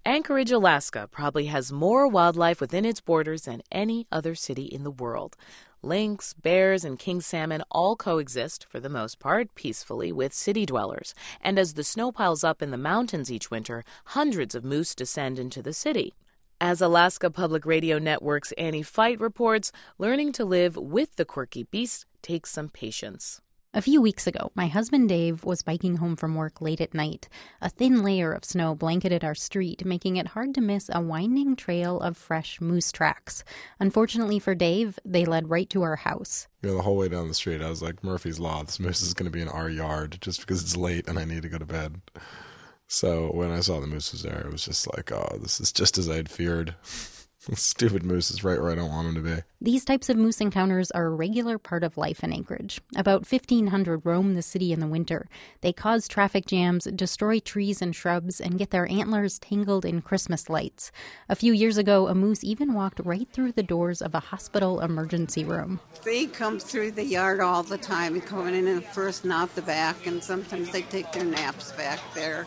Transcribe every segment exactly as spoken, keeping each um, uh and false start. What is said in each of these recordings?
Anchorage, Alaska probably has more wildlife within its borders than any other city in the world. Lynx, bears, and king salmon all coexist, for the most part, peacefully with city dwellers. And as the snow piles up in the mountains each winter, hundreds of moose descend into the city. As Alaska Public Radio Network's Annie Fight reports, learning to live with the quirky beast takes some patience. A few weeks ago, my husband Dave was biking home from work late at night. A thin layer of snow blanketed our street, making it hard to miss a winding trail of fresh moose tracks. Unfortunately for Dave, they led right to our house. You know, the whole way down the street, I was like, Murphy's Law, this moose is going to be in our yard just because it's late and I need to go to bed. So when I saw the moose was there, it was just like, oh, this is just as I had feared. Stupid moose is right where I don't want him to be. These types of moose encounters are a regular part of life in Anchorage. About fifteen hundred roam the city in the winter. They cause traffic jams, destroy trees and shrubs, and get their antlers tangled in Christmas lights. A few years ago, a moose even walked right through the doors of a hospital emergency room. They come through the yard all the time, coming in first and out the back, and sometimes they take their naps back there.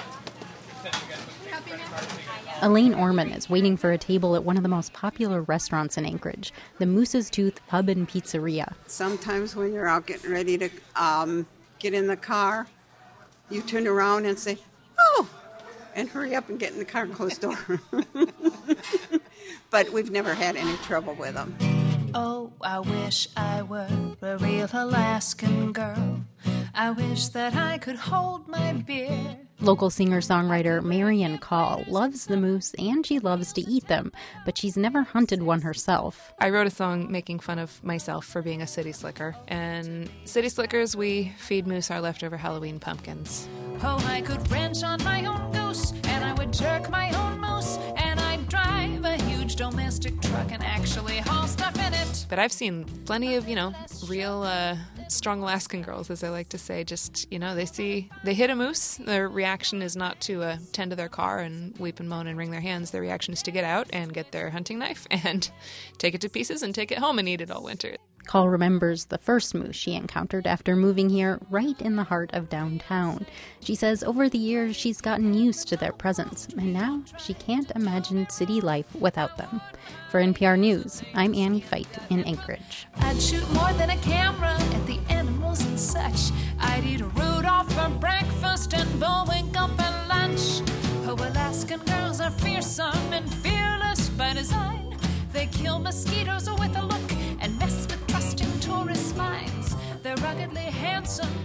Elaine Orman is waiting for a table at one of the most popular restaurants in Anchorage, the Moose's Tooth Pub and Pizzeria. Sometimes when you're out getting ready to um, get in the car, you turn around and say, oh, and hurry up and get in the car and close the door. But we've never had any trouble with them. Oh, I wish I were a real Alaskan girl. I wish that I could hold my beer. Local singer-songwriter Marian Call loves the moose and she loves to eat them, but she's never hunted one herself. I wrote a song making fun of myself for being a city slicker. And city slickers, we feed moose our leftover Halloween pumpkins. Oh, I could wrench on my own goose, and I would jerk my own moose, and I'd drive a huge domestic truck and actually haul stuff in it. But I've seen plenty of, you know, real uh, strong Alaskan girls, as I like to say. Just, you know, they see, they hit a moose. Their reaction is not to uh, tend to their car and weep and moan and wring their hands. Their reaction is to get out and get their hunting knife and take it to pieces and take it home and eat it all winter. Call remembers the first moose she encountered after moving here right in the heart of downtown. She says over the years she's gotten used to their presence, and now she can't imagine city life without them. For N P R News, I'm Annie Fight in Anchorage. I'd shoot more than a camera at the animals and such. I'd eat Rudolph for breakfast and Bullwinkle for lunch. Oh, Alaskan girls are fearsome and fearless by design. They kill mosquitoes with a look and mess with trusting tourist minds. They're ruggedly handsome